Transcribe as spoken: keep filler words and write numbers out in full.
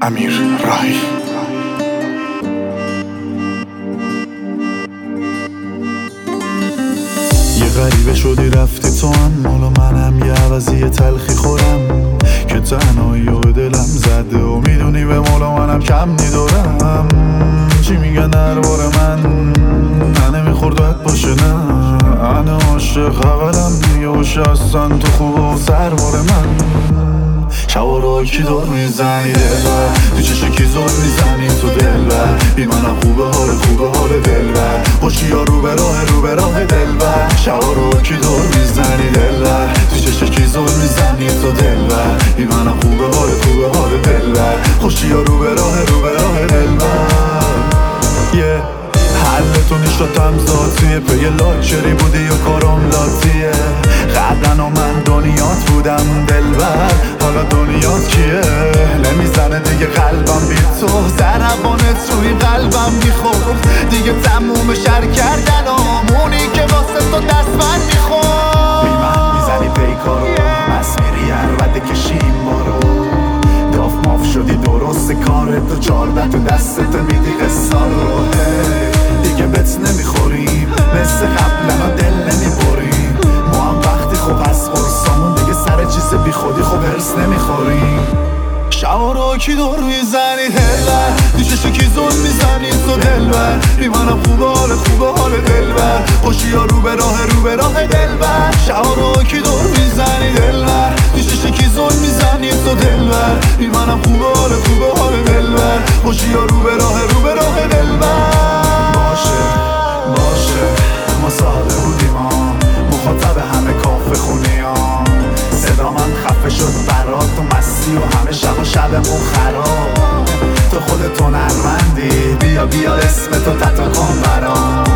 امیر راهی. یه غریبه شدی رفتی تو هم، مالا منم یه عوضی تلخی خورم که تنهایی و به دلم زده و میدونی به مولا منم کم ندارم. چی میگن دربار من؟ نه نمیخورد باید باشه، نه انا عاشق اولم دیگه باشه اصلا تو خوب و سربار من. شبا رو کی دور میزنی دلبر، تو چشم کی زور میزنی تو دلبر. بی منم خوبه حال خوبه حال دلبر، خوشی ها رو به راه رو به راه دلبر. شبا رو کی دور میزنی دلبر، تو چشم کی زور میزنی تو دلبر. بی منم خوبه حال خوبه حال دلبر، خوشی ها رو به راه رو به راه دلبر. yeah. حلتو نیشتم ذاتیه، پی لاکچری بودی و کارم لاتیه. قبلا و من دنیات بودم دلبر، حالا دنیات کیه؟ نمیزنه دیگه قلبم بی تو، ضربانت روی قلبم میخورد دیگه. تموم شر کردن آمونی که واسه تو دست من میخورد. بی من میزنی پیکارو بس میری عربده کشیم بارو. داف ماف شدی درست کارت و چارده تو دستت میدی قصه رو. دیگه بت نمیخوریم مثل قبلا دل نمیبریم. ما هم وقتی خوب از قرصامون دیگه سر چیز بی خودی خوب هرس نمیخوریم. شبا رو کی دور میزنی دلبر، دیششو کی زون میزنی تو دلبر. بی منم خوبه حال خوبه حال دلبر، خوشی ها رو به راه رو به راه دلبر. شبا رو کی دور میزنی دلبر، دیششو کی زون میزنی تو دلبر. بی منم خوبه حال خوبه حال دلبر، خوشی ها رو به راه رو به راه دلبر. باشه باشه ما ساده بودیم ها، مخاطب همه کافه خونیام. صدا من خفه شد برات و مستی و همه شب و شبمون خراب. تو خودتو نرمندی، بیا بیا اسم تو تتا کن برام.